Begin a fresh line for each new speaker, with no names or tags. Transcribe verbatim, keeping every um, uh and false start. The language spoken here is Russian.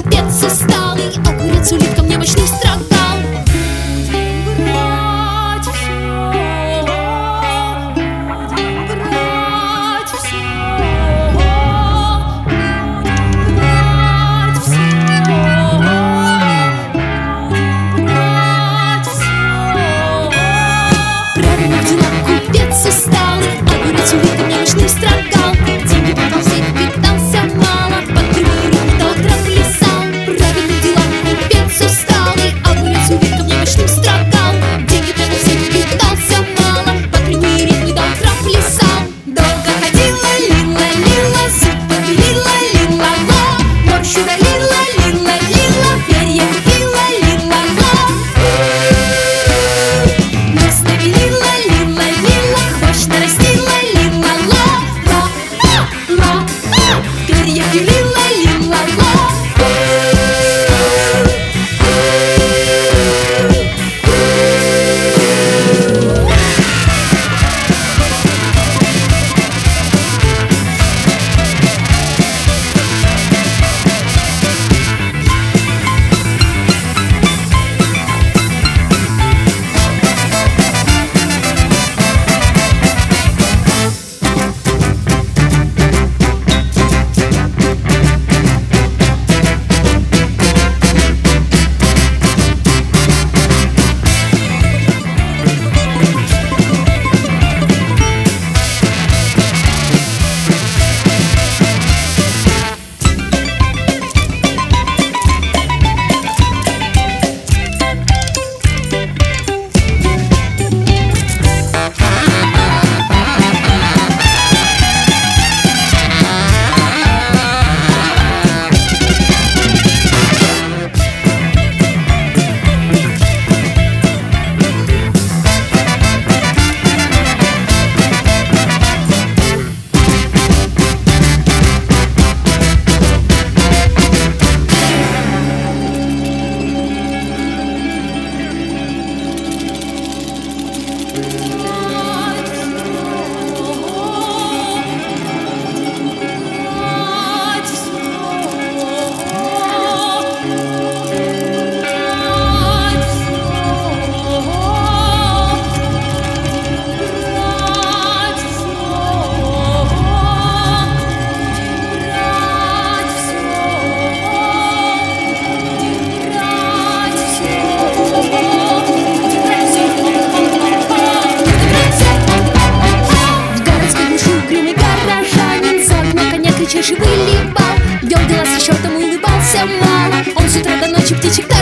купец усталый, огурец улиткам немощный страдал. Будем брать все, будем брать все, будем брать все, будем брать все. Правильно в делах купец усталый, огурец улиткам немощный страдал. Деньги продал, всех питался мало, под прямые руки до утра плясал. Правильным делам купец усталый, огурец улиткам немощным страдал. Деньги продал, всех питался мало, под прямые ритмы до утра плясал. Долго ходила, лила, лила, зубы лила, лила, ла. Ночью лила, лила, лила, перья купила, лила, ла. Место белила, лила, лила, хвощ нарастила, лила, ла. Ла, ла, перья лила, лила, ла. Чаще выливал, вел дела со счетом, улыбался мало. Он с утра до ночи птичек